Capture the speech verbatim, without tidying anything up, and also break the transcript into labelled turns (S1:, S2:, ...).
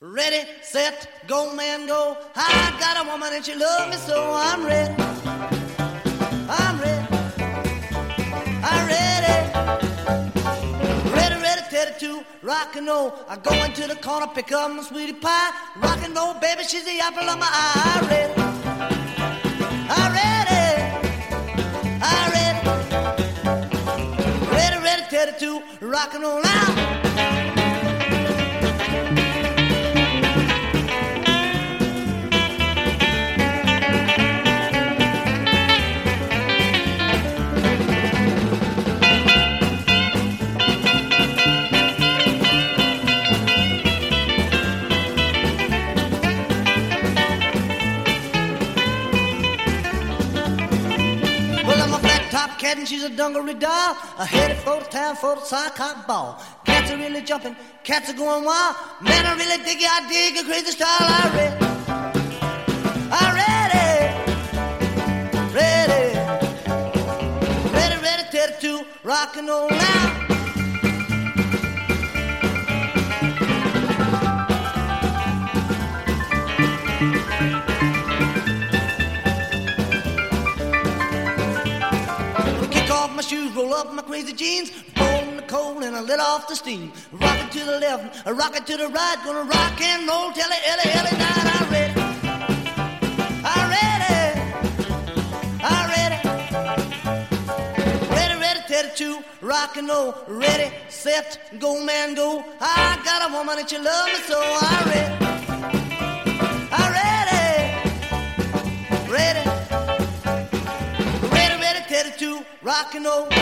S1: Ready, set, go, man, go. I got a woman and she loves me, so I'm ready. I'm ready. I'm ready. Ready, ready, ready to rock and roll. I go into the corner, pick up my sweetie pie. Rock and roll, baby, she's the apple of my eye. I'm ready. I'm ready. I'm ready. Ready, ready, ready to rock and roll now. Cat and she's a dungaree doll. I headed for the town for the sock ball. Cats are really jumping, cats are going wild. Man, I really dig it, I dig a crazy style. I'm ready, I'm ready, ready, ready, ready, ready to rock and roll now. My shoes, roll up my crazy jeans, bone the cold and I let off the steam. Rock it to the left, rock it to the right, gonna rock and roll till it, Ellie, Ellie, night. I'm ready, I'm ready, I'm ready, ready, ready, ready to rock and roll. Ready, set, go, man, go. I got a woman and she loves me, so I'm ready, I'm ready, ready. Ready to rock and roll.